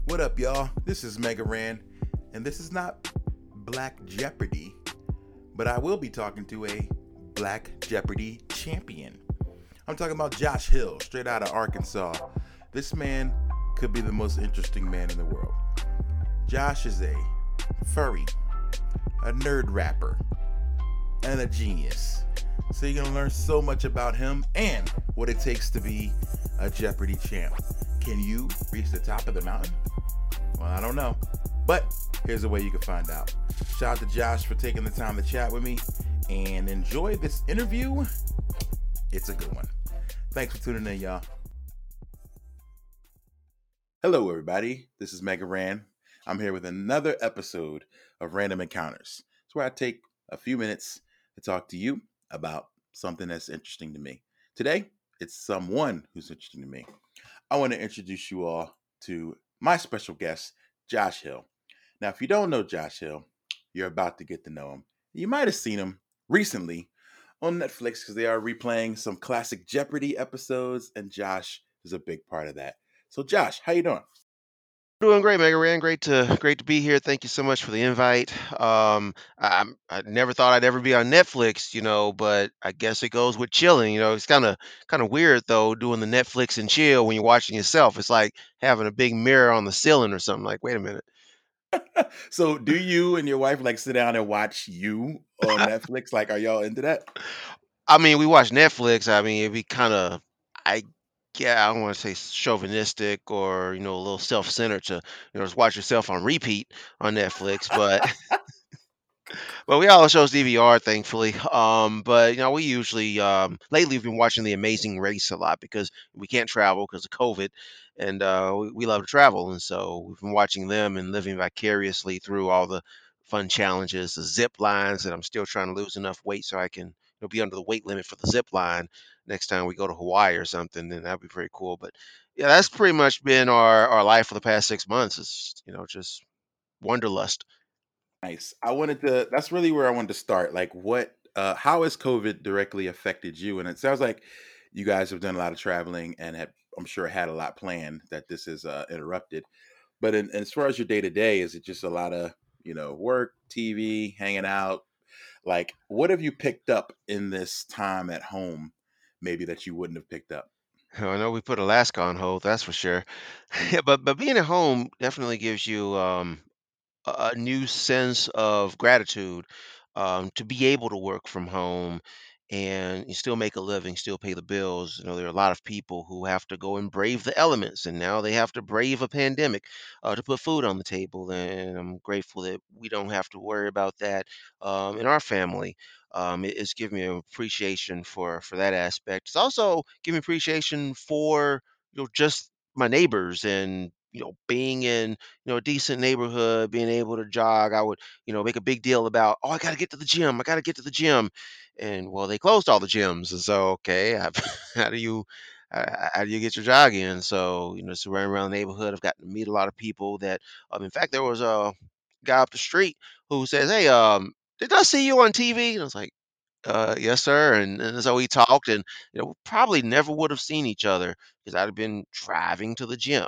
What up, y'all? This is Mega Ran, and this is not Black Jeopardy, but I will be talking to a Black Jeopardy champion. I'm talking about Josh Hill, straight out of Arkansas. This man could be the most interesting man in the world. Josh is a furry, a nerd rapper, and a genius. So you're gonna learn so much about him and what it takes to be a Jeopardy champ. Can you reach the top of the mountain? Well, I don't know. But here's a way you can find out. Shout out to Josh for taking the time to chat with me and enjoy this interview. It's a good one. Thanks for tuning in, y'all. Hello, everybody. This is Mega Ran. I'm here with another episode of Random Encounters. It's where I take a few minutes to talk to you about something that's interesting to me. Today, it's someone who's interesting to me. I want to introduce you all to my special guest, Josh Hill. Now, if you don't know Josh Hill, you're about to get to know him. You might have seen him recently on Netflix because they are replaying some classic Jeopardy episodes, and Josh is a big part of that. So, Josh, how you doing? Doing great, Mega Ran. Great to be here. Thank you so much for the invite. I never thought I'd ever be on Netflix, but I guess it goes with chilling. It's kind of weird though, doing the Netflix and chill when you're watching yourself. It's like having a big mirror on the ceiling or something. Like, wait a minute. So, do you and your wife like sit down and watch you on Netflix? Like, are y'all into that? I mean, we watch Netflix. I mean, it'd be kind of, I yeah, I don't want to say chauvinistic or a little self-centered to just watch yourself on repeat on Netflix, but. Well, we all shows DVR, thankfully. But we usually lately we've been watching The Amazing Race a lot because we can't travel because of COVID, and we love to travel, and so we've been watching them and living vicariously through all the fun challenges, the zip lines, and I'm still trying to lose enough weight so I can be under the weight limit for the zip line next time we go to Hawaii or something. Then that'd be pretty cool. But yeah, that's pretty much been our life for the past 6 months. Is just wanderlust. Nice. That's really where I wanted to start. Like, how has COVID directly affected you? And it sounds like you guys have done a lot of traveling and I'm sure, had a lot planned that this is interrupted. But as far as your day to day, is it just a lot of, work, TV, hanging out? Like, what have you picked up in this time at home, maybe that you wouldn't have picked up? I know we put Alaska on hold, that's for sure. But being at home definitely gives you a new sense of gratitude to be able to work from home and you still make a living, still pay the bills. There are a lot of people who have to go and brave the elements, and now they have to brave a pandemic to put food on the table. And I'm grateful that we don't have to worry about that in our family. It's given me an appreciation for that aspect. It's also giving me appreciation for just my neighbors and being in a decent neighborhood, being able to jog. I would, make a big deal about, oh, I got to get to the gym. I got to get to the gym. And well, they closed all the gyms. And so, okay, how do you, how do you get your jog in? So, just around the neighborhood, I've gotten to meet a lot of people that, in fact, there was a guy up the street who says, hey, did I see you on TV? And I was like, yes, sir. And so we talked and, probably never would have seen each other because I'd have been driving to the gym,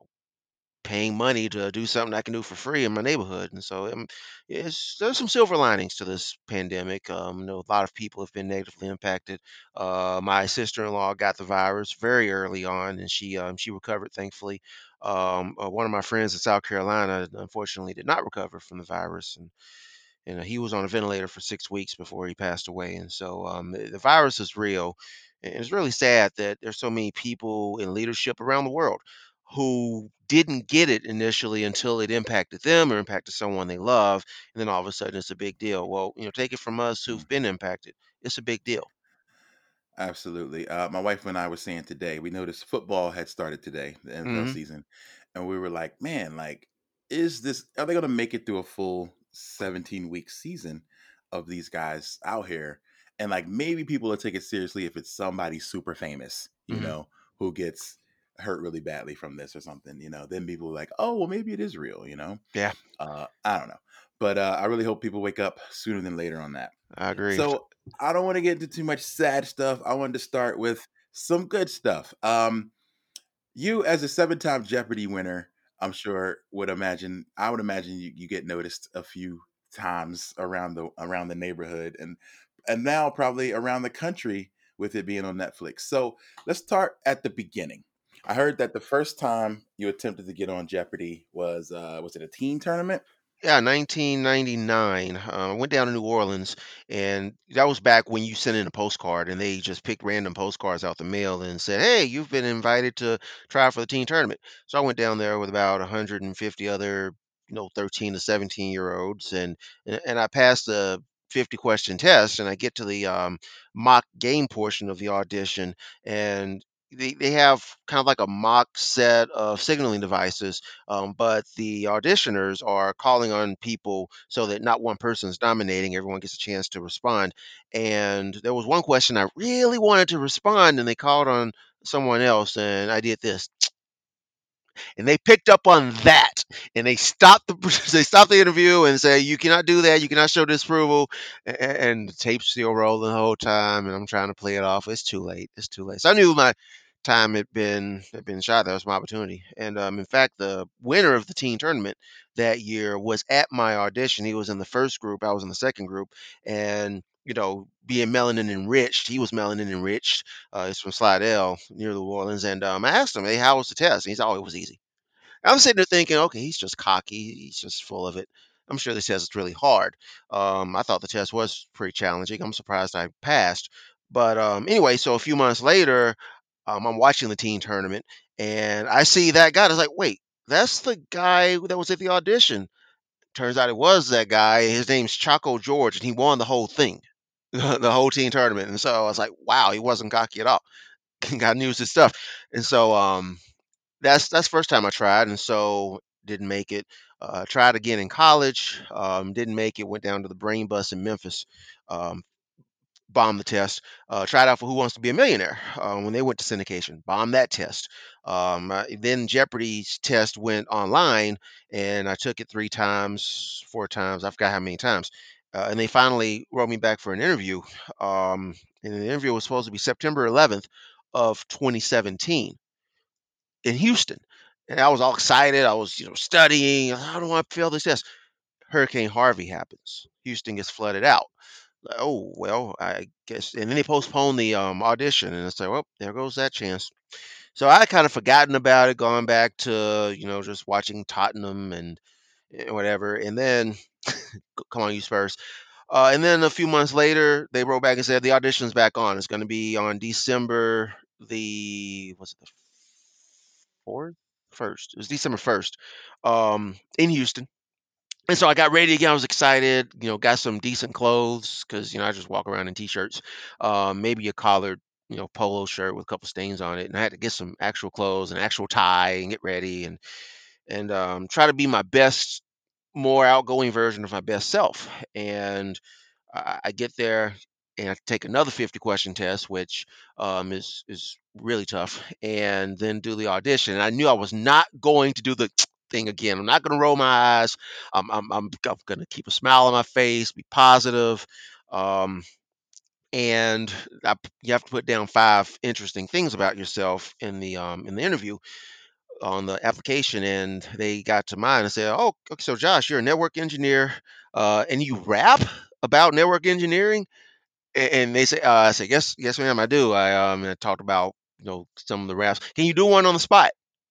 paying money to do something I can do for free in my neighborhood. And so there's some silver linings to this pandemic. A lot of people have been negatively impacted. My sister-in-law got the virus very early on, and she recovered thankfully. One of my friends in South Carolina unfortunately did not recover from the virus, and he was on a ventilator for 6 weeks before he passed away. And so the virus is real, and it's really sad that there's so many people in leadership around the world who didn't get it initially until it impacted them or impacted someone they love, and then all of a sudden it's a big deal. Well, take it from us who've been impacted. It's a big deal. Absolutely. My wife and I were saying today, we noticed football had started today, the NFL Hmm. season, and we were like, man, like, are they going to make it through a full 17-week season of these guys out here? And like, maybe people will take it seriously if it's somebody super famous, Hmm. who gets hurt really badly from this or something, then people are like, oh, well, maybe it is real. Yeah, I don't know. But I really hope people wake up sooner than later on that. I agree. So I don't want to get into too much sad stuff. I wanted to start with some good stuff. You, as a seven-time Jeopardy winner, I'm sure would imagine I would imagine you get noticed a few times around the neighborhood and now probably around the country with it being on Netflix. So let's start at the beginning. I heard that the first time you attempted to get on Jeopardy was it a teen tournament? Yeah, 1999. I went down to New Orleans, and that was back when you sent in a postcard, and they just picked random postcards out the mail and said, "Hey, you've been invited to try for the teen tournament." So I went down there with about 150 other, 13 to 17-year-olds, and I passed the 50 question test, and I get to the mock game portion of the audition, and they have kind of like a mock set of signaling devices, but the auditioners are calling on people so that not one person is dominating. Everyone gets a chance to respond. And there was one question I really wanted to respond, and they called on someone else, and I did this, and they picked up on that, and they stopped the they stopped the interview and say, "You cannot do that. You cannot show disapproval." And the tape's still rolling the whole time, and I'm trying to play it off. It's too late. It's too late. So I knew my time had been shot. That was my opportunity. And in fact, the winner of the teen tournament that year was at my audition. He was in the first group. I was in the second group, and being melanin enriched, he was melanin enriched. He's from Slidell, near New Orleans, and I asked him, "Hey, how was the test?" And he said, "Oh, it was easy." I'm sitting there thinking, okay, he's just cocky. He's just full of it. I'm sure this test is really hard. I thought the test was pretty challenging. I'm surprised I passed. But anyway, so a few months later, I'm watching the teen tournament, and I see that guy. I was like, wait, that's the guy that was at the audition. Turns out it was that guy. His name's Chaco George, and he won the whole thing, the whole teen tournament. And so I was like, wow, he wasn't cocky at all. Got news his stuff. And so that's first time I tried, and so didn't make it. Tried again in college, didn't make it. Went down to the Brain Bus in Memphis, um, bombed the test. Tried out for Who Wants to Be a Millionaire when they went to syndication, bombed that test. Then Jeopardy's test went online, and I took it 3 times, 4 times. I forgot how many times. And they finally wrote me back for an interview. And the interview was supposed to be September 11th of 2017 in Houston. And I was all excited. I was, studying. I don't want to fail this test. Hurricane Harvey happens. Houston gets flooded out. Like, oh well, I guess. And then they postponed the audition, and it's like, well, there goes that chance. So I kind of forgotten about it, gone back to just watching Tottenham and whatever. And then, come on, you Spurs. And then a few months later, they wrote back and said the audition's back on. It's going to be on December the was it the fourth, first? It was December 1st, in Houston. And so I got ready again. I was excited. Got some decent clothes because I just walk around in t-shirts, maybe a collared, polo shirt with a couple stains on it, and I had to get some actual clothes, and actual tie, and get ready, and try to be my best, more outgoing version of my best self. And I get there and I take another 50 question test, which is really tough, and then do the audition. And I knew I was not going to do the thing again. I'm not going to roll my eyes. I'm going to keep a smile on my face, be positive. Um, and you have to put down 5 interesting things about yourself in the interview on the application, and they got to mine and said, "Oh, okay, so Josh, you're a network engineer, and you rap about network engineering." And they say, I said, "Yes, yes, ma'am, I do." And I talked about some of the raps. Can you do one on the spot?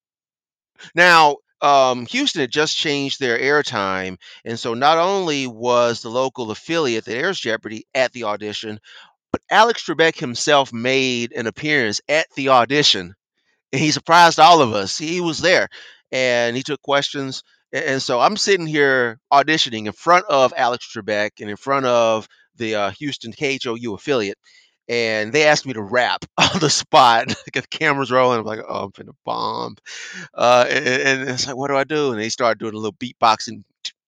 Now, Houston had just changed their airtime, and so not only was the local affiliate that airs Jeopardy at the audition, but Alex Trebek himself made an appearance at the audition, and he surprised all of us. He was there, and he took questions. And so I'm sitting here auditioning in front of Alex Trebek and in front of the Houston KHOU affiliate, and they asked me to rap on the spot. Got the cameras rolling. I'm like, oh, I'm finna bomb. And it's like, what do I do? And they started doing a little beatboxing.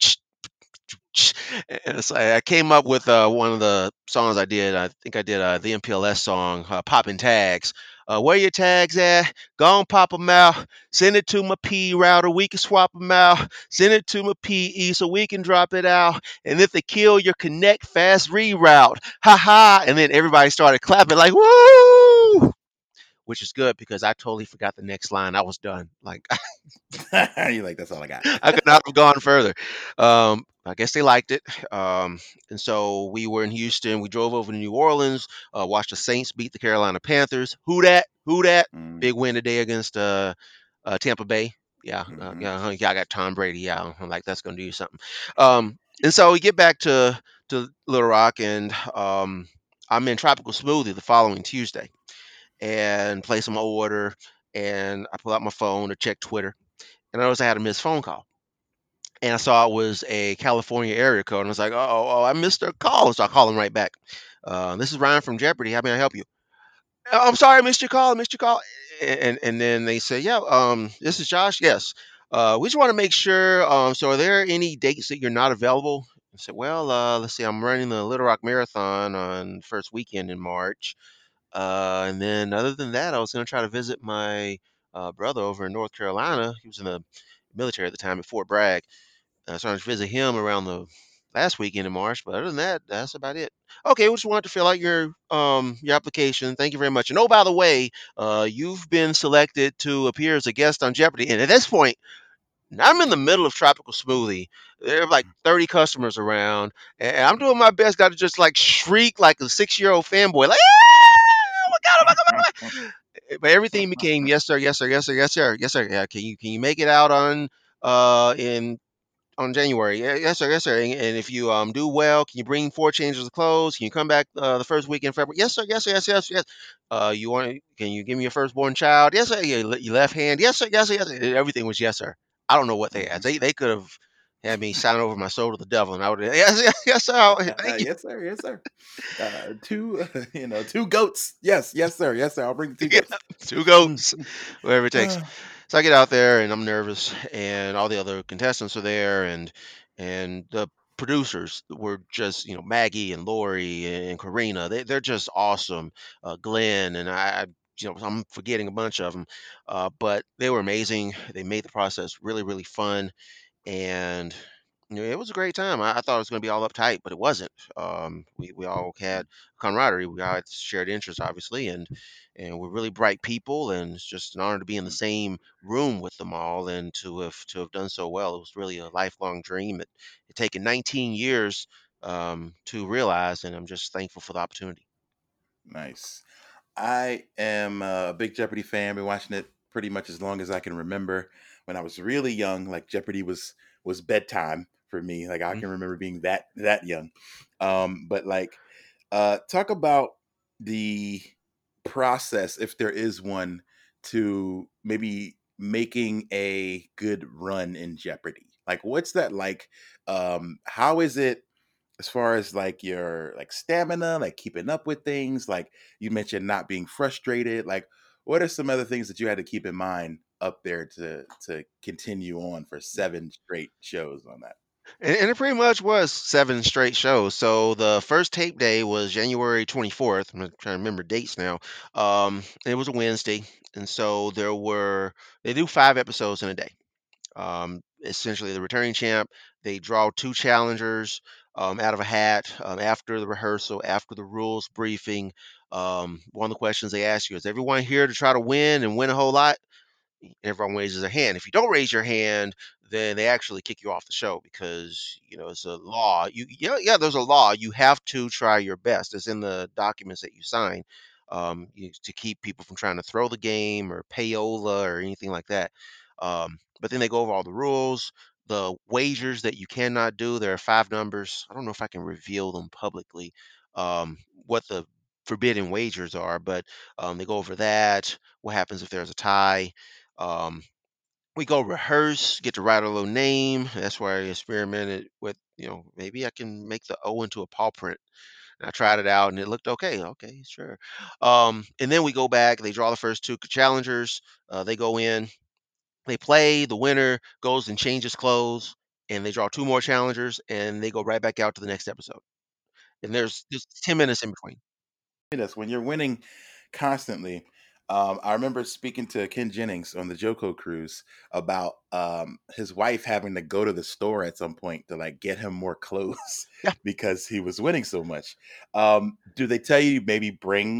And it's like I came up with one of the songs I did. I think I did the MPLS song, "Popping Tags." Where your tags at? Go on, pop them out. Send it to my P router. We can swap them out. Send it to my PE so we can drop it out. And if they kill your connect, fast reroute. Ha ha. And then everybody started clapping like, woo! which is good because I totally forgot the next line. I was done. Like You're like, that's all I got. I could not have gone further. I guess they liked it. And so we were in Houston. We drove over to New Orleans, watched the Saints beat the Carolina Panthers. Who that? Who that? Mm, Big win today against Tampa Bay. Yeah, hmm. yeah, yeah. I got Tom Brady. Yeah, I'm like that's gonna do you something. And so we get back to Little Rock, and I'm in Tropical Smoothie the following Tuesday, and place my order, and I pull out my phone to check Twitter, and I noticed I had a missed phone call, and I saw it was a California area code, and I was like, oh, I missed a call, so I call him right back. This is Ryan from Jeopardy. How may I help you? I'm sorry, I missed your call. I missed your call. And then they say, yeah, this is Josh. Yes. We just want to make sure. So, are there any dates that you're not available? I said, well, let's see. I'm running the Little Rock Marathon on first weekend in March. And then, other than that, I was going to try to visit my brother over in North Carolina. He was in the military at the time at Fort Bragg. So I was visit him around the last weekend in March, but other than that, that's about it. Okay, we just wanted to fill out your application. Thank you very much. And oh, by the way, you've been selected to appear as a guest on Jeopardy. And at this point, I'm in the middle of Tropical Smoothie. There are like 30 customers around, and I'm doing my best not to just like shriek like a 6-year-old fanboy, like, "Ah! Oh my god, oh my god, oh my god!" But everything became yes sir, yes sir, yes sir, yes sir, yes sir. Yeah, can you make it out in on January? Yeah, yes, sir. Yes, sir. And if you do well, can you bring 4 changes of clothes? Can you come back the first week in February? Yes, sir. Yes, sir. Yes, yes, yes. You want? Can you give me your firstborn child? Yes, sir. Your left hand? Yes, sir. Yes, sir. Yes, sir. Everything was yes, sir. I don't know what they asked. Hmm. They could have had me sign over my soul to the devil, and I would. Yes, yes, yes, sir. Thank you. Yes, sir. Yes, sir. Two, two goats. Yes, yes, sir. Yes, sir. I'll bring the two Yeah, goats. 2 goats, whatever it takes. Uh, So I get out there and I'm nervous, and all the other contestants are there, and the producers were just Maggie and Lori and Karina. They're just awesome. Glenn and I'm forgetting a bunch of them, but they were amazing. They made the process really really fun, and it was a great time. I thought it was going to be all uptight, but it wasn't. We all had camaraderie. We all had shared interests, obviously, and we're really bright people. And it's just an honor to be in the same room with them all and to have done so well. It was really a lifelong dream. It taken 19 years to realize, and I'm just thankful for the opportunity. nice. I am a big Jeopardy fan. Been watching it pretty much as long as I can remember. When I was really young, like Jeopardy was bedtime for me. Like I Mhm. can remember being that young. But like, talk about the process, if there is one, to maybe making a good run in Jeopardy. Like, what's that like? How is it? As far as like your like stamina, like keeping up with things, like you mentioned not being frustrated, like what are some other things that you had to keep in mind up there to continue on for 7 straight shows on that? And it pretty much was 7 straight shows. So the first tape day was January 24th. I'm trying to remember dates now. It was a Wednesday, and so they do 5 episodes in a day. Essentially, the returning champ, they draw 2 challengers out of a hat after the rehearsal, after the rules briefing. One of the questions they ask you is, everyone here to try to win and win a whole lot? Everyone raises their hand. If you don't raise your hand, then they actually kick you off the show because it's a law. Yeah, there's a law. You have to try your best. It's in the documents that you sign, to keep people from trying to throw the game or payola or anything like that. But then they go over all the rules, the wagers that you cannot do. There are 5 numbers. I don't know if I can reveal them publicly, what the forbidden wagers are, but they go over that. What happens if there's a tie? um, we go rehearse, get to write a little name. That's where I experimented with, maybe I can make the O into a paw print. And I tried it out and it looked okay. Okay, sure. And then we go back, they draw the first 2 challengers, they go in, they play, the winner goes and changes clothes, and they draw 2 more challengers and they go right back out to the next episode. And there's just 10 minutes in between. This when you're winning constantly. I remember speaking to Ken Jennings on the Joko cruise about his wife having to go to the store at some point to like get him more clothes Yeah. because he was winning so much. Do they tell you maybe bring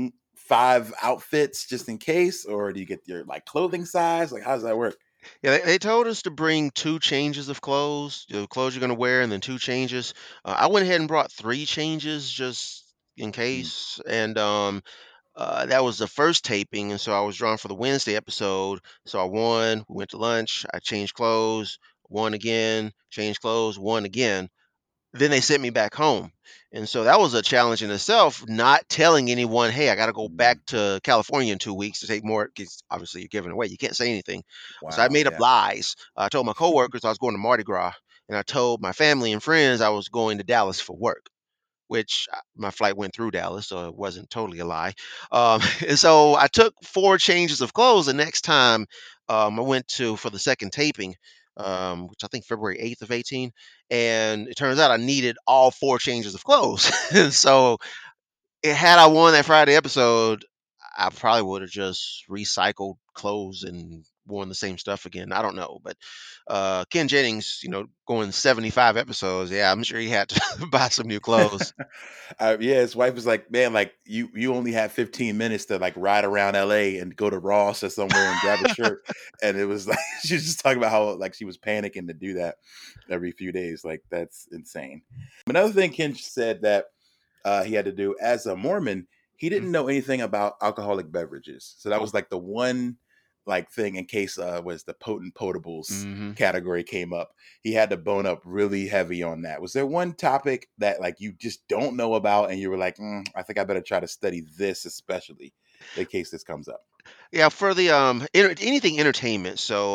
5 outfits just in case, or do you get your like clothing size? Like, how does that work? Yeah, they told us to bring 2 changes of clothes, the clothes you're gonna wear, and then 2 changes. I went ahead and brought 3 changes just in Mm, case, and, that was the first taping, and so I was drawn for the Wednesday episode, so I won, we went to lunch, I changed clothes, won again, changed clothes, won again. Then they sent me back home. And so that was a challenge in itself, not telling anyone, hey, I got to go back mm. to California in 2 weeks to take more. Because obviously you're giving away. You can't say anything. So I Wow, made up yeah. lies. I told my coworkers I was going to Mardi Gras, and I told my family and friends I was going to Dallas for work, which my flight went through Dallas, so it wasn't totally a lie. And so I took 4 changes of clothes. The next time I went to for the second taping, which I think February 8th of 18, and it turns out I needed all 4 changes of clothes. And so had I won that Friday episode, I probably would have just recycled clothes and worn the same stuff again. I don't know, but Ken Jennings, going 75 episodes, yeah, I'm sure he had to buy some new clothes. Yeah, his wife was like, "Man, like you only had 15 minutes to like ride around LA and go to Ross or somewhere and grab a shirt." And it was like she was just talking about how like she was panicking to do that every few days. Like that's insane. Another thing Ken said that he had to do as a Mormon, he Mhm. didn't know anything about alcoholic beverages. So that Oh, was like the one like thing in case was the potent potables mhm. category came up. He had to bone up really heavy on that. Was there one topic that like you just don't know about and you were like, I think I better try to study this especially in case this comes up? Yeah, for the anything entertainment. So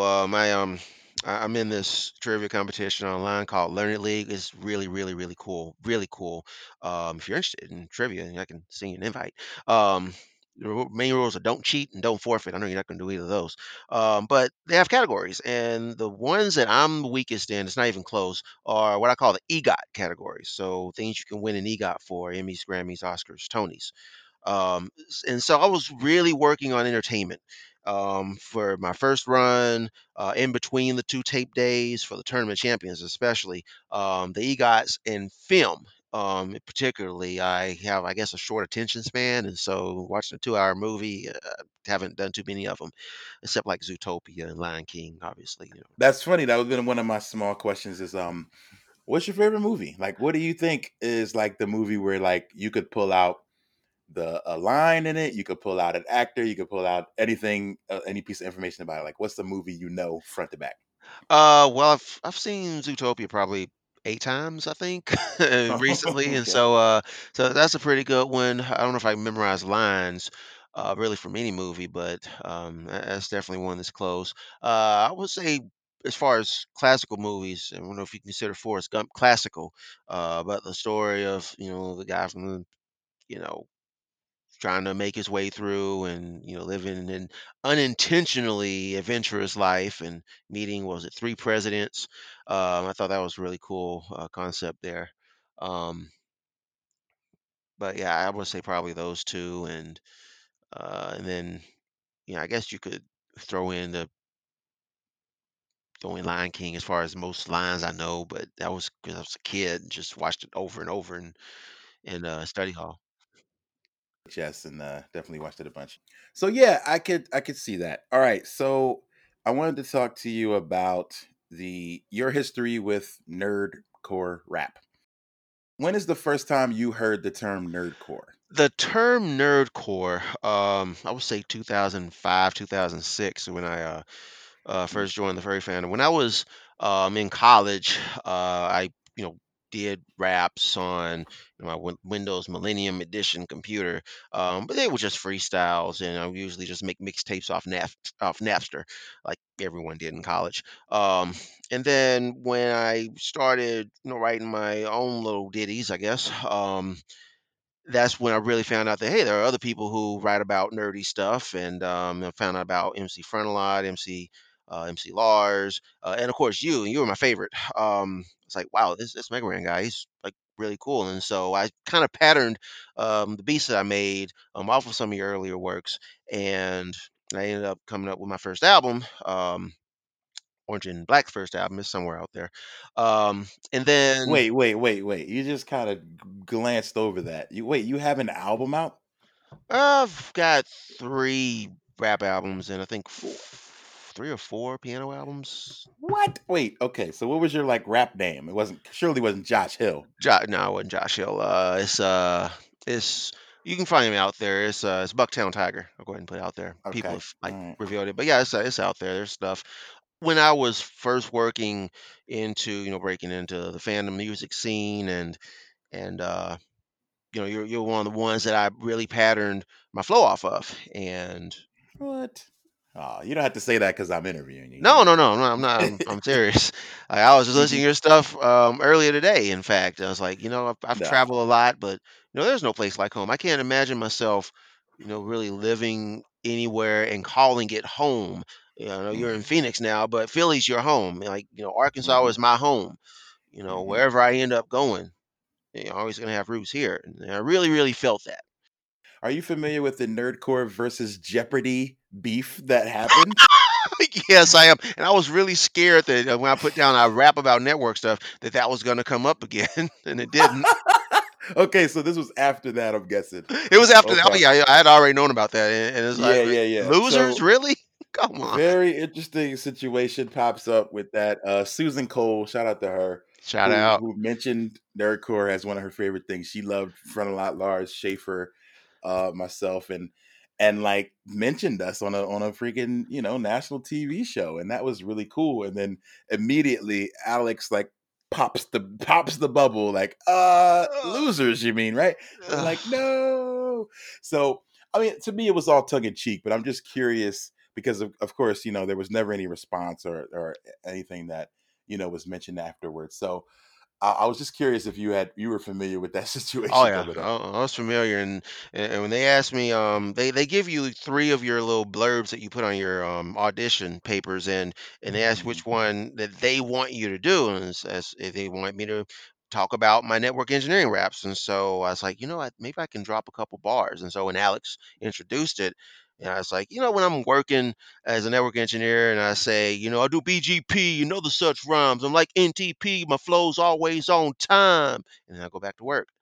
I'm in this trivia competition online called Learn It League. It's really, really, really cool. Really cool. If you're interested in trivia, I can send you an invite. Um, the main rules are don't cheat and don't forfeit. I know you're not going to do either of those. But they have categories, and the ones that I'm the weakest in, it's not even close, are what I call the EGOT categories. So things you can win an EGOT for: Emmys, Grammys, Oscars, Tonys. And so I was really working on entertainment for my first run, in between the 2 tape days for the tournament champions, especially the EGOTs in film. Particularly, I have, I guess, a short attention span, and so watching a 2-hour movie, haven't done too many of them, except like Zootopia and Lion King, obviously. That's funny. That was been one of my small questions is what's your favorite movie? Like what do you think is like the movie where like you could pull out the a line in it. You could pull out an actor. You could pull out anything, any piece of information about it. Like, what's the movie you know front to back? Well, I've seen Zootopia probably 8 times, I think, recently, and Okay, so that's a pretty good one. I don't know if I memorize lines, really from any movie, but that's definitely one that's close. I would say as far as classical movies, I don't know if you consider Forrest Gump classical, but the story of the guy from the you know trying to make his way through and living an unintentionally adventurous life and meeting, what was it, 3 presidents. I thought that was a really cool concept there. um, but yeah, I would say probably those two, and then I guess you could throw in the throw in Lion King as far as most lines I know, but that was because I was a kid and just watched it over and over in study hall. yes, and definitely watched it a bunch. So yeah, I could see that. All right, so I wanted to talk to you about the your history with nerdcore rap. When is the first time you heard the term nerdcore? The term nerdcore, I would say 2005, 2006, when I Mm, first joined the furry fandom. When I was in college, I did raps on my Windows Millennium Edition computer, but they were just freestyles, and I would usually just make mixtapes off Napster, like everyone did in college. Um, and then when I started, writing my own little ditties, I guess. That's when I really found out that, hey, there are other people who write about nerdy stuff, and I found out about MC Frontalot, MC Lars, and of course you were my favorite. It's like, wow, this Mega Man guy, he's like really cool, and so I kind of patterned the beats that I made off of some of your earlier works, and I ended up coming up with my first album. Orange and Black's first album is somewhere out there, and then Wait. You just kind of glanced over that. You wait. You have an album out? I've got 3 rap albums and I think 3 or 4 piano albums. What? Wait, okay. So what was your like rap name? It wasn't surely wasn't Josh Hill. No, it wasn't Josh Hill. It's you can find him out there. It's Bucktown Tiger. I'll go ahead and put it out there. People Okay. have All like right. revealed it, but yeah, it's out there. There's stuff. When I was first working into, breaking into the fandom music scene and you're one of the ones that I really patterned my flow off of. And What? Oh, you don't have to say that because I'm interviewing you, no, no, no, I'm not. I'm serious. Like, I was just listening to Mhm. your stuff earlier today. In fact, I was like, I've No. traveled a lot, but there's no place like home. I can't imagine myself, really living anywhere and calling it home. You're in Mhm. Phoenix now, but Philly's your home. Like, Arkansas Mhm. is my home. Mhm. Wherever I end up going, I'm always gonna have roots here. And I really, really felt that. Are you familiar with the Nerdcore versus Jeopardy beef that happened? Yes, I am, and I was really scared that when I put down I rap about network stuff, that was gonna come up again, and it didn't. Okay, so this was after that, I'm guessing. It was after that. Oh Okay. yeah, I had already known about that, and it's Yeah, like, yeah, yeah. losers, So really? Come on. very interesting situation pops up with that. Susan Cole, shout out to her, Shout who out. who mentioned Nerdcore as one of her favorite things. She loved Front a Lot, Lars Schaefer, myself, and like mentioned us on a freaking national TV show, and that was really cool. And then immediately Alex like pops the bubble, like losers, you mean, right? And we're Ugh. like, no. So I mean, to me, it was all tongue in cheek, but I'm just curious because of course, there was never any response or anything that was mentioned afterwards. So I was just curious if you were familiar with that Oh situation yeah, coming up. I was familiar, and when they asked me, they give you 3 of your little blurbs that you put on your audition papers, and they asked Mhm. which one that they want you to do, and as if they want me to talk about my network engineering raps, and so I was like, maybe I can drop a couple bars, and so when Alex introduced it. And I was like, when I'm working as a network engineer and I say, I do BGP, the such rhymes. I'm like NTP, my flow's always on time. And then I go back to work.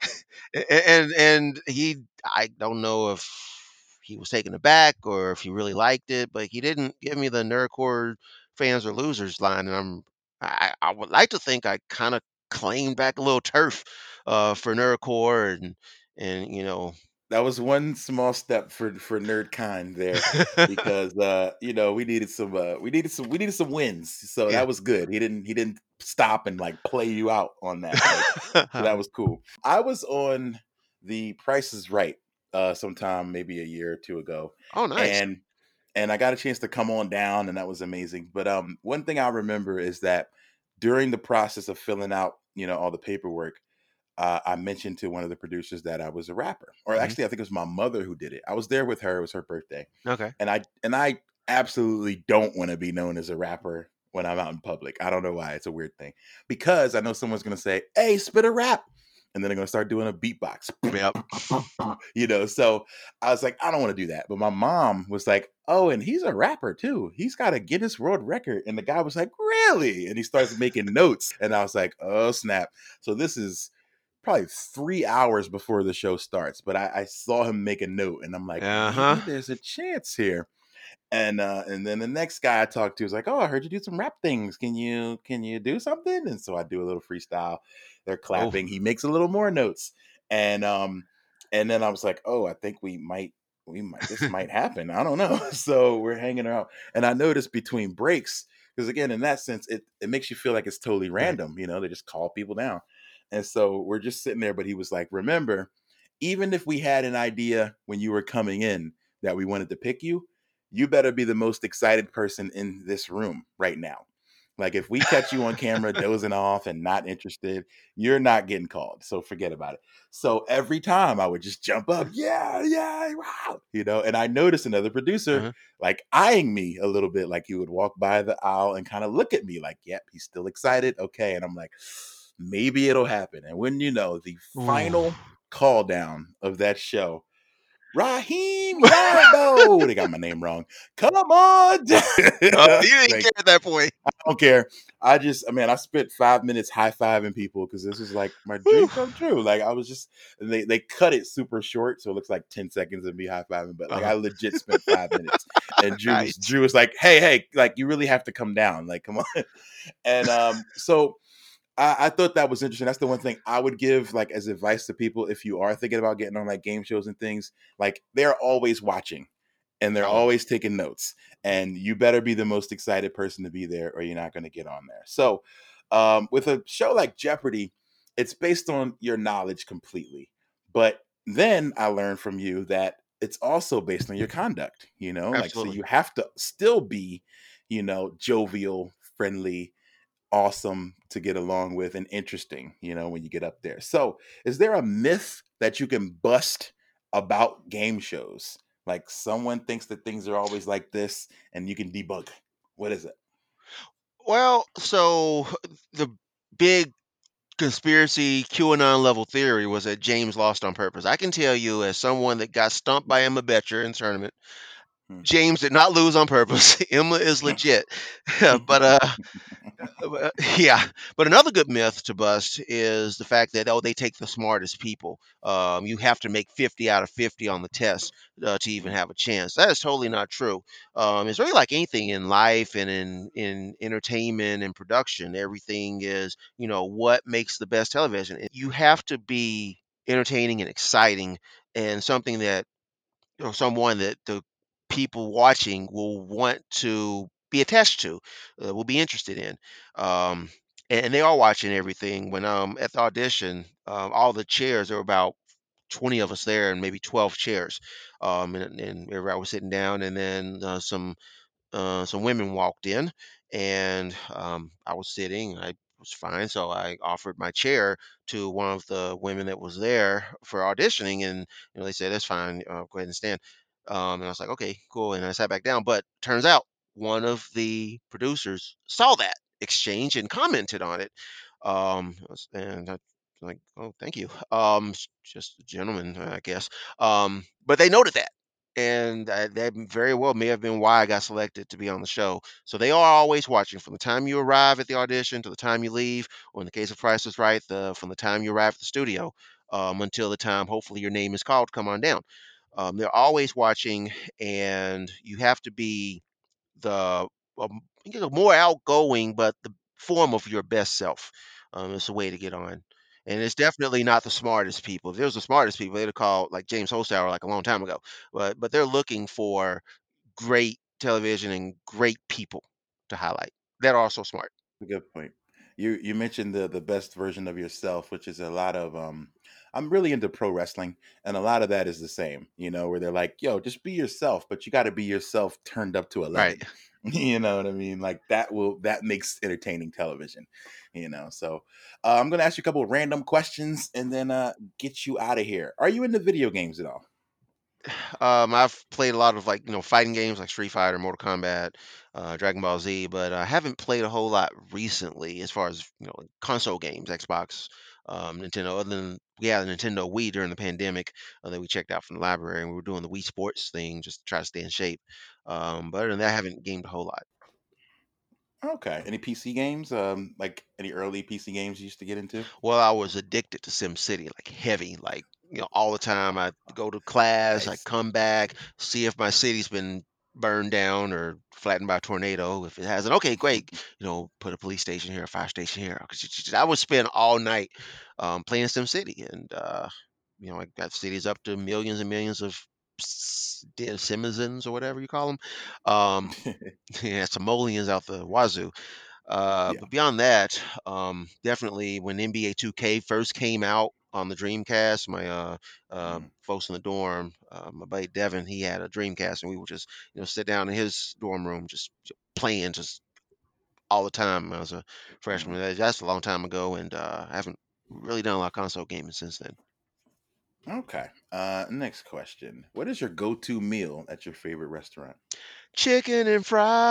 And I don't know if he was taken aback or if he really liked it, but he didn't give me the nerdcore fans or losers line, and I would like to think I kind of claimed back a little turf for nerdcore and That was one small step for nerdkind there because we needed some wins. So yeah. that was good. He didn't stop and like play you out on that. Like so that was cool. I was on The Price is Right sometime maybe a year or two ago, Oh, nice. and and I got a chance to come on down, and that was amazing. But one thing I remember is that during the process of filling out all the paperwork, I mentioned to one of the producers that I was a rapper, or Hmm. actually, I think it was my mother who did it. I was there with her; it was her birthday, Okay. and I absolutely don't want to be known as a rapper when I'm out in public. I don't know why; it's a weird thing because I know someone's gonna say, "Hey, spit a rap," and then they're gonna start doing a beatbox, Yep. So I was like, I don't want to do that. But my mom was like, "Oh, and he's a rapper too. He's got a Guinness World Record." And the guy was like, "Really?" And he starts making notes, and I was like, "Oh snap!" So this is probably 3 hours before the show starts, but I saw him make a note, and I'm like, Uh huh. maybe there's a chance here. And then the next guy I talked to was like, "Oh, I heard you do some rap things. Can you do something?" And so I do a little freestyle. They're Oh. clapping. He makes a little more notes, and then I was like, "Oh, I think we might this might happen. I don't know." So we're hanging out, and I noticed between breaks because again, in that sense, it makes you feel like it's totally Right. random. They just call people down, and so we're just sitting there. But he was like, "Remember, even if we had an idea when you were coming in that we wanted to pick you." You better be the most excited person in this room right now. Like if we catch you on camera dozing off and not interested, you're not getting called. So forget about it. So every time I would just jump up, yeah, yeah, wow, And I noticed another producer Uh-huh. like eyeing me a little bit, like he would walk by the aisle and kind of look at me, like, yep, he's still excited. Okay, and I'm like, maybe it'll happen. And when the Ooh. final call down of that show Raheem Yarbo. They got my name wrong. Come on. You didn't Like, care at that point. I don't care. I spent 5 minutes high fiving people because this was like my Whew. dream come true. Like I was just, they cut it super short, so it looks like 10 seconds of me high fiving. But like I Uh-huh. legit spent 5 minutes, and Nice. Drew was like, hey, like you really have to come down. Like come on. And so I thought that was interesting. That's the one thing I would give like as advice to people if you are thinking about getting on like game shows and things. Like they're always watching and they're Oh, always taking notes. And you better be the most excited person to be there, or you're not going to get on there. So, with a show like Jeopardy, it's based on your knowledge completely. But then I learned from you that it's also based on your conduct. Like so absolutely. you have to still be, jovial, friendly, awesome to get along with, and interesting, when you get up there. So, is there a myth that you can bust about game shows? Like someone thinks that things are always like this and you can debug. What is it? Well, so the big conspiracy QAnon level theory was that James lost on purpose. I can tell you, as someone that got stumped by Emma Betcher in the tournament, Hmm. James did not lose on purpose. Emma is legit. but uh, yeah, but another good myth to bust is the fact that, oh, they take the smartest people. You have to make 50 out of 50 on the test to even have a chance. That is totally not true. It's really like anything in life and in entertainment and production. Everything is, what makes the best television. You have to be entertaining and exciting, and something that, someone that the people watching will want to be attached to, will be interested in. Um, and they are watching everything. When at the audition, all the chairs, there were about 20 of us there, and maybe 12 chairs. And everybody was sitting down, and then some women walked in, and I was sitting. I was fine, so I offered my chair to one of the women that was there for auditioning, and they said that's fine. Go ahead and stand. And I was like, okay, cool, and I sat back down. But turns out one of the producers saw that exchange and commented on it. And I like, oh, thank you. Just a gentleman, I guess. But they noted that, and that very well may have been why I got selected to be on the show. So they are always watching from the time you arrive at the audition to the time you leave, or in the case of Price is Right, from the time you arrive at the studio, until the time hopefully your name is called. Come on down. They're always watching, and you have to be the more outgoing, but the form of your best self. It's a way to get on. And it's definitely not the smartest people. If it was the smartest people, they'd have called like James Holzhauer like a long time ago. But they're looking for great television and great people to highlight that are also smart. A good point. You mentioned the best version of yourself, which is a lot of I'm really into pro wrestling, and a lot of that is the same, where they're like, yo, just be yourself, but you got to be yourself turned up to Right. 11. You know what I mean? Like that makes entertaining television, So, I'm going to ask you a couple of random questions and then get you out of here. Are you into video games at all? I've played a lot of, like, fighting games like Street Fighter, Mortal Kombat, Dragon Ball Z, but I haven't played a whole lot recently as far as like console games, Xbox, Nintendo. Other than we had a Nintendo Wii during the pandemic that we checked out from the library, and we were doing the Wii Sports thing just to try to stay in shape. But other than that, I haven't gamed a whole lot. Okay. Any PC games? Like any early PC games you used to get into? Well, I was addicted to SimCity, like heavy, like all the time. I go to class, I Nice. come back, see if my city's been burned down or flattened by a tornado. If it hasn't, okay, great. Put a police station here, a fire station here. 'Cause I would spend all night playing SimCity, and I got cities up to millions and millions of citizens or whatever you call them. Um, yeah, simoleons out the wazoo. Yeah. But beyond that, definitely when NBA 2K first came out on the Dreamcast, my Mm. folks in the dorm, my buddy Devin, he had a Dreamcast, and we would just sit down in his dorm room just playing just all the time. I was a freshman. Mhm. That's a long time ago, and I haven't really done a lot of console gaming since then. Okay. Next question. What is your go-to meal at your favorite restaurant? Chicken and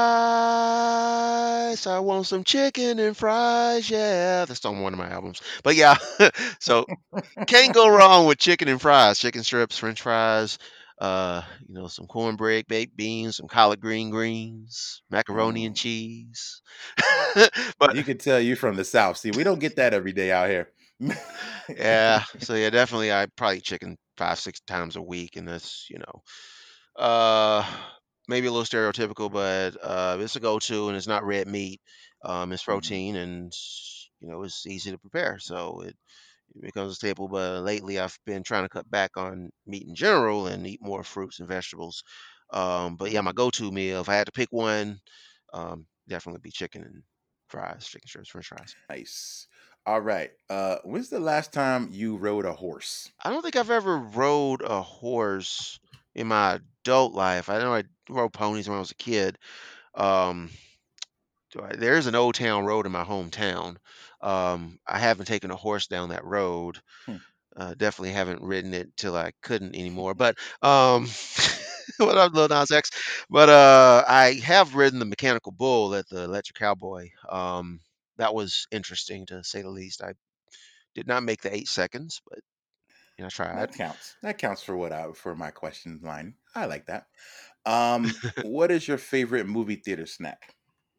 fries. I want some chicken and fries. Yeah, that's on one of my albums. But yeah, so can't go wrong with chicken and fries, chicken strips, French fries. Some cornbread, baked beans, some collard greens, macaroni and Mm. cheese. But You could tell you from the South. See, we don't get that every day out here. yeah, so yeah, definitely I probably chicken 5, 6 times a week, and that's, uh, maybe a little stereotypical, but it's a go-to, and it's not red meat. It's Mhm. protein, and it's easy to prepare, so it becomes a staple. But lately, I've been trying to cut back on meat in general and eat more fruits and vegetables. But yeah, my Mm. go-to meal, if I had to pick one, definitely be chicken and fries, chicken strips, French fries. Nice. All right. When's the last time you rode a horse? I don't think I've ever rode a horse in my adult life. I know I rode ponies when I was a kid. Um, there's an old town road in my hometown. I haven't taken a horse down that road. Hmm. Definitely haven't ridden it till I couldn't anymore. But what up, Lil Nas X? But I have ridden the mechanical bull at the Electric Cowboy. That was interesting to say the least. I did not make the 8 seconds, but I tried. That counts. That counts for for my question line. I like that. What is your favorite movie theater snack?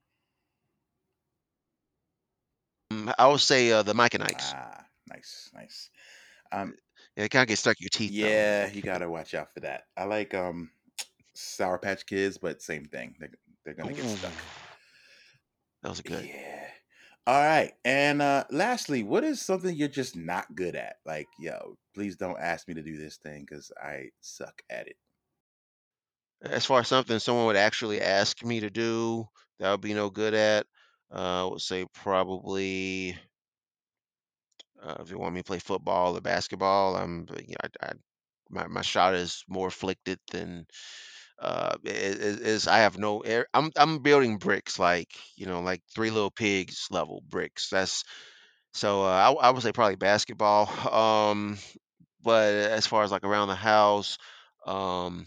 I would say the Mike and Ike's. Ah, nice, nice. Um, Yeah, it kind of gets stuck in your teeth though. yeah, you gotta watch out for that. I like Sour Patch Kids, but same thing. They're gonna get Ooh, stuck. that was good. Yeah. All right. And lastly, what is something you're just not good at? Like, yo, please don't ask me to do this thing because I suck at it. As far as something someone would actually ask me to do, that would be no good at. I would say probably if you want me to play football or basketball, my shot is more afflicted than is I have no air. I'm building bricks like Three Little Pigs level bricks. That's so I would say probably basketball. But as far as like around the house, um,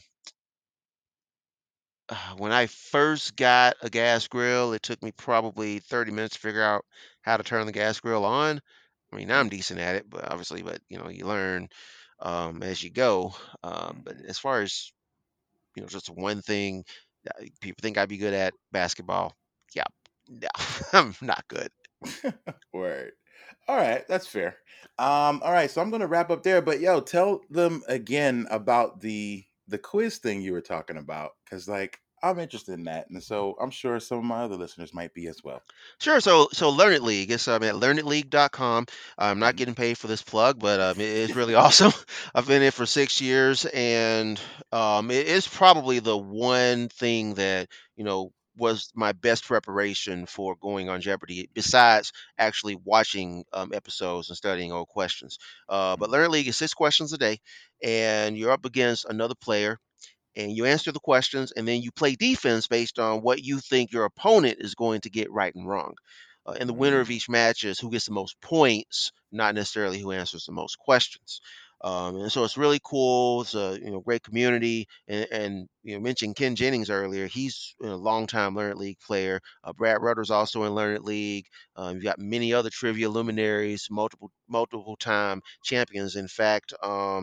when I first got a gas grill, it took me probably 30 minutes to figure out how to turn the gas grill on. I mean, now I'm Mm, decent at it, but obviously, you learn as you go. But mhm. as far as just one thing that people think I'd be good at, basketball. Yeah, no, I'm not good. Word. All right, that's fair. All right, so I'm gonna wrap up there, but yo, tell them again about the quiz thing you were talking about, because like I'm interested in that, and so I'm sure some of my other listeners might be as well. Sure. So Learn It League. It's at learnitleague.com. I'm not Mhm. getting paid for this plug, but it's really awesome. I've been in it for 6 years, and it is probably the one thing that was my best preparation for going on Jeopardy, besides actually watching episodes and studying old questions. But Learn Mhm. It League is 6 questions a day, and you're up against another player and you answer the questions and then you play defense based on what you think your opponent is going to get right and wrong. And the winner of Mm, each match is who gets the most points, not necessarily who answers the most questions. And so it's really cool. It's a great community, and mentioned Ken Jennings earlier. He's a longtime Learn It League player. Brad Rutter's also in Learn It League. You've got many other trivia luminaries, multiple time champions. In fact,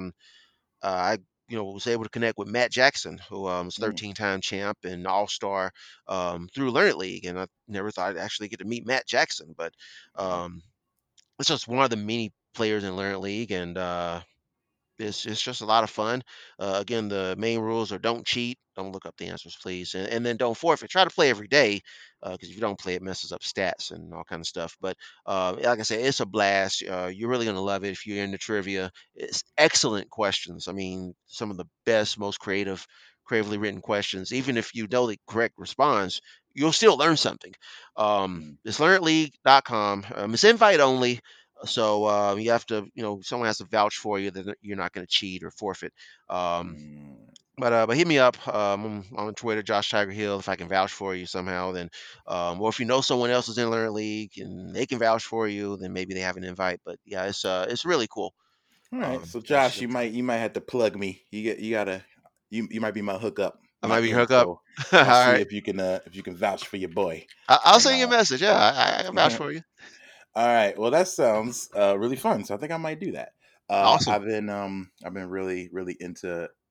I was able to connect with Matt Jackson, who was mm, 13-time champ and All Star through Learn It League, and I never thought I'd actually get to meet Matt Jackson, but wow. um, it's just one of the many players in Learn It League, and it's just a lot of fun. Again, the main rules are don't cheat, don't look up the answers, please, and then don't forfeit. Try to play every day because if you don't play, it messes up stats and all kind of stuff. But like I said, it's a blast. You're really gonna love it if you're into trivia. It's excellent questions. I mean, some of the best, most creatively written questions. Even if you know the correct response, you'll still learn something. Mm, It's learnitleague.com. It's invite only. So you have to, someone has to vouch for you that you're not going to cheat or forfeit. Um, mm, but hit me up on Twitter, Josh Tiger Hill, if I can vouch for you somehow. Then, or if you know someone else is in Learn League and they can vouch for you, then maybe they have an invite. But yeah, it's really cool. all right, so Yeah, Josh, you might have to plug me. You gotta you might be my hookup, I my might be hook up. info. All I'll see right, if you can vouch for your boy. I'll And send you a message. Yeah, I can vouch for you. all right, well that sounds really fun. So I think I might do that. Awesome. I've been really really into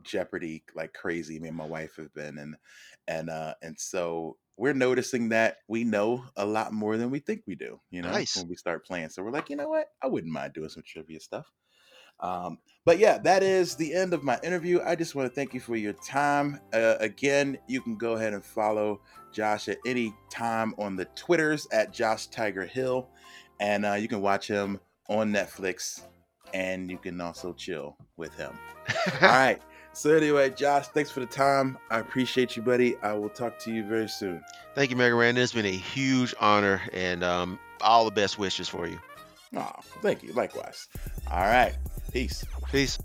Jeopardy like crazy. Me and my wife have been, and so we're noticing that we know a lot more than we think we do. Nice. When we start playing, so we're like, you know what? I wouldn't mind doing some trivia stuff. But yeah, that is the end of my interview. I just want to thank you for your time. Again, you can go ahead and follow Josh at any time on the Twitters at Josh Tiger Hill, and you can watch him on Netflix, and you can also chill with him. All right. So anyway, Josh, thanks for the time. I appreciate you, buddy. I will talk to you very soon. Thank you, Mega Ran. It's been a huge honor, and all the best wishes for you. Oh, thank you. Likewise. All right. Peace. Peace.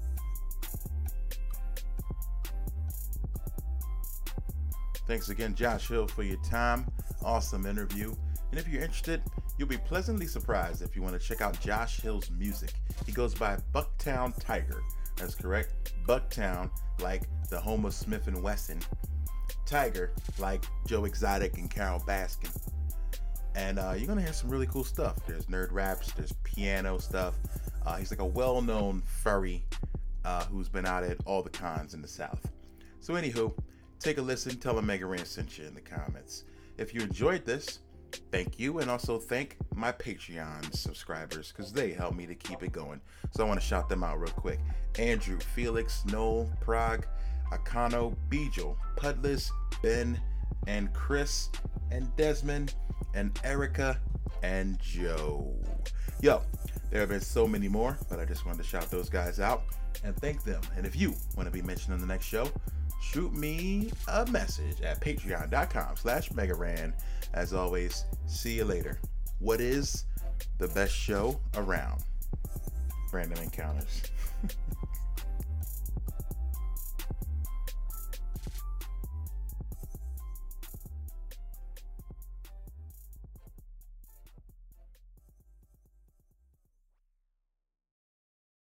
Thanks again, Josh Hill, for your time. Awesome interview. And if you're interested, you'll be pleasantly surprised if you want to check out Josh Hill's music. He goes by Bucktown Tiger. That's correct. Bucktown, like the home of Smith & Wesson. Tiger, like Joe Exotic and Carol Baskin. And you're going to hear some really cool stuff. There's nerd raps, there's piano stuff. He's like a well-known furry who's been out at all the cons in the South. So anywho, take a listen. Tell him Mega Ran sent you in the comments. If you enjoyed this, thank you. And also thank my Patreon subscribers because they help me to keep it going. So I want to shout them out real quick. Andrew, Felix, Noel, Prague, Akano, Bijal, Pudless, Ben, and Chris, and Desmond, and Erica, and Joe. Yo, there have been so many more, but I just wanted to shout those guys out and thank them. And if you want to be mentioned on the next show, shoot me a message at patreon.com/MegaRan. As always, see you later. What is the best show around? Random Encounters.